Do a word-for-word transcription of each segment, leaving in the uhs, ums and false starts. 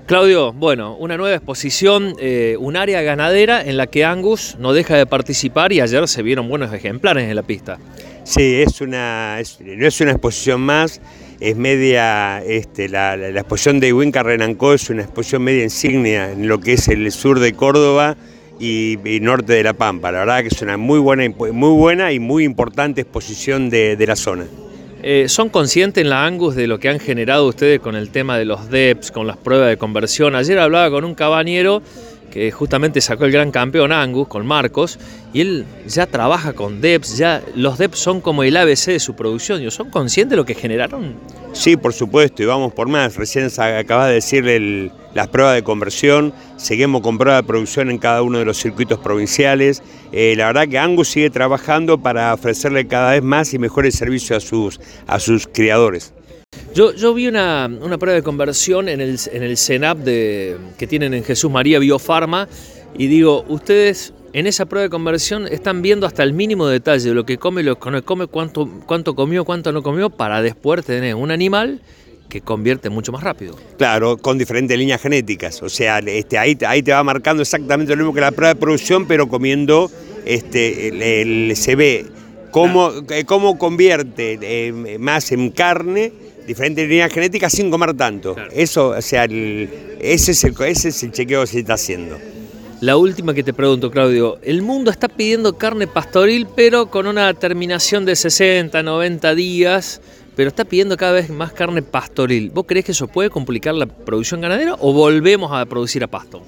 Claudio, bueno, una nueva exposición, eh, un área ganadera en la que Angus no deja de participar y ayer se vieron buenos ejemplares en la pista. Sí, es una, es, no es una exposición más, es media, este, la, la, la exposición de Winca Renancó es una exposición media insignia en lo que es el sur de Córdoba y, y norte de La Pampa. La verdad que es una muy buena, muy buena y muy importante exposición de, de la zona. Eh, ¿Son conscientes en la Angus de lo que han generado ustedes con el tema de los D E Ps, con las pruebas de conversión? Ayer hablaba con un cabañero que justamente sacó el gran campeón Angus, con Marcos, y él ya trabaja con D E Ps, ya los D E Ps son como el A B C de su producción. ¿Son conscientes de lo que generaron? Sí, por supuesto, y vamos por más. Recién acabas de decirle el, las pruebas de conversión, seguimos con pruebas de producción en cada uno de los circuitos provinciales. Eh, la verdad que Angus sigue trabajando para ofrecerle cada vez más y mejores servicios a sus, a sus criadores. Yo, yo vi una, una prueba de conversión en el, en el CENAP de, que tienen en Jesús María Biofarma, y digo, ustedes en esa prueba de conversión están viendo hasta el mínimo detalle de lo que come, lo que no come, cuánto, cuánto comió, cuánto no comió, para después tener un animal que convierte mucho más rápido. Claro, con diferentes líneas genéticas, o sea, este, ahí, ahí te va marcando exactamente lo mismo que la prueba de producción, pero comiendo, este, el, el, se ve cómo, claro, cómo convierte eh, más en carne diferentes líneas genéticas sin comer tanto. Claro. Eso, o sea, el, ese, es el, ese es el chequeo que se está haciendo. La última que te pregunto, Claudio, el mundo está pidiendo carne pastoril, pero con una terminación de sesenta, noventa días, pero está pidiendo cada vez más carne pastoril. ¿Vos creés que eso puede complicar la producción ganadera o volvemos a producir a pasto?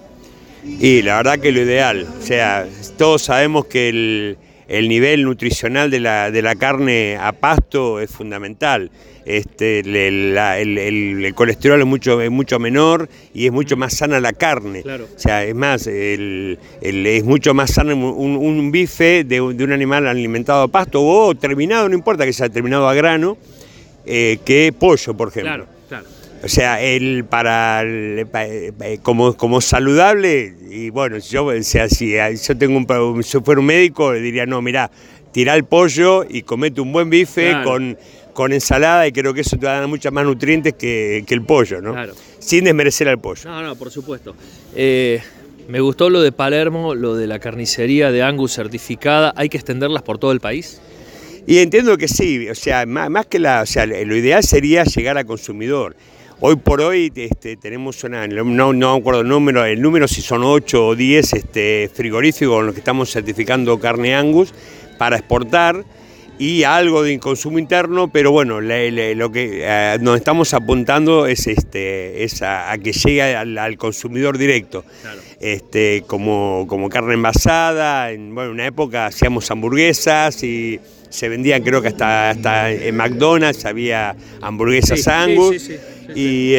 Y la verdad que lo ideal, o sea, todos sabemos que el, el nivel nutricional de la, de la carne a pasto es fundamental. Este, el, la, el, el, el colesterol es mucho, es mucho menor y es mucho más sana la carne. Claro. O sea, es más, el, el, es mucho más sano un, un bife de, de un animal alimentado a pasto o terminado, no importa que sea terminado a grano, eh, que pollo, por ejemplo. Claro, claro. O sea, el para, el, para como, como saludable, y bueno, si yo, o sea, si yo tengo un, si yo fuera un médico, le diría, no, mirá, tirá el pollo y comete un buen bife, claro, con, con ensalada, y creo que eso te va a dar muchas más nutrientes que, que el pollo, ¿no? Claro. Sin desmerecer al pollo. No, no, por supuesto. Eh, me gustó lo de Palermo, lo de la carnicería de Angus certificada. ¿Hay que extenderlas por todo el país? Y entiendo que sí, o sea, más, más que la, o sea, lo ideal sería llegar al consumidor. Hoy por hoy este, tenemos una, no, no me acuerdo el número, el número si son ocho o diez este, frigoríficos con los que estamos certificando carne Angus para exportar y algo de consumo interno, pero bueno, le, le, lo que eh, nos estamos apuntando es, este, es a, a que llegue al, al consumidor directo. Claro. Este, como, como carne envasada, en bueno, una época hacíamos hamburguesas y se vendían, creo que hasta, hasta en McDonald's había hamburguesas sí, Angus. Sí, sí, sí. Y,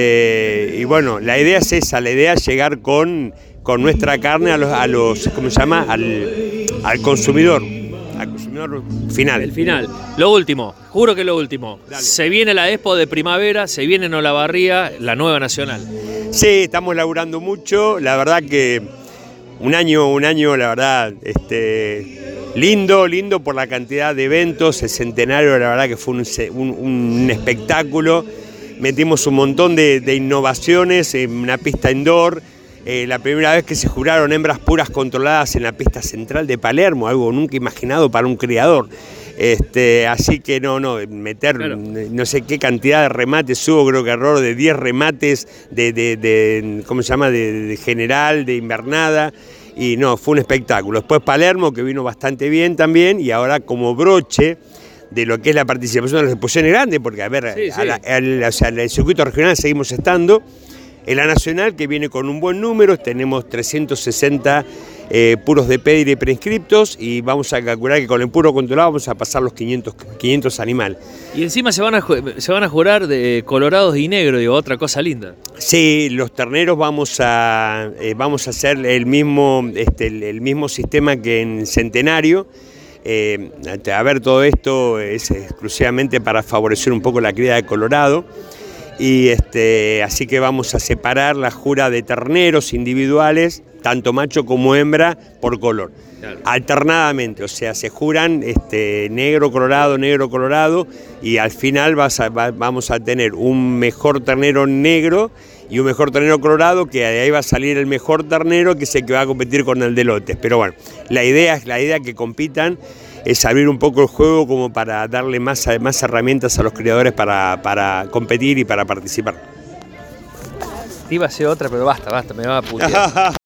este, y bueno, la idea es esa, la idea es llegar con, con nuestra carne a los, a los ¿cómo se llama? Al, al consumidor, al consumidor final. El final. Lo último, juro que lo último. Dale. Se viene la Expo de primavera, se viene en Olavarría, la nueva nacional. Sí, estamos laburando mucho, la verdad que un año, un año, la verdad, este, lindo, lindo por la cantidad de eventos, el centenario, la verdad que fue un, un, un espectáculo. Metimos un montón de, de innovaciones en una pista indoor, eh, la primera vez que se juraron hembras puras controladas en la pista central de Palermo, algo nunca imaginado para un criador. Este, así que no, no, meter claro, no sé qué cantidad de remates hubo, creo que error de diez remates de, de, de ¿cómo se llama?, de, de general, de invernada, y no, fue un espectáculo. Después Palermo, que vino bastante bien también, y ahora como broche de lo que es la participación de las exposiciones grandes, porque a ver, sí, sí. A la, a la, o sea, en el circuito regional seguimos estando, en la nacional que viene con un buen número, tenemos trescientos sesenta eh, puros de pedigree preinscriptos y vamos a calcular que con el puro controlado vamos a pasar los quinientos, quinientos animales. Y encima se van a, se van a jurar de colorados y negros, digo, otra cosa linda. Sí, los terneros vamos a, eh, vamos a hacer el mismo, este, el, el mismo sistema que en Centenario. Eh, a ver, todo esto es exclusivamente para favorecer un poco la cría de colorado y este, así que vamos a separar la jura de terneros individuales, tanto macho como hembra, por color, claro, alternadamente, o sea, se juran este, negro, colorado, negro, colorado y al final vas a, va, vamos a tener un mejor ternero negro y un mejor ternero colorado, que de ahí va a salir el mejor ternero, que es el que va a competir con el de lotes. Pero bueno, la idea es la idea que compitan, es abrir un poco el juego como para darle más, más herramientas a los criadores para, para competir y para participar. Iba a ser otra, pero basta, basta, me va a putear.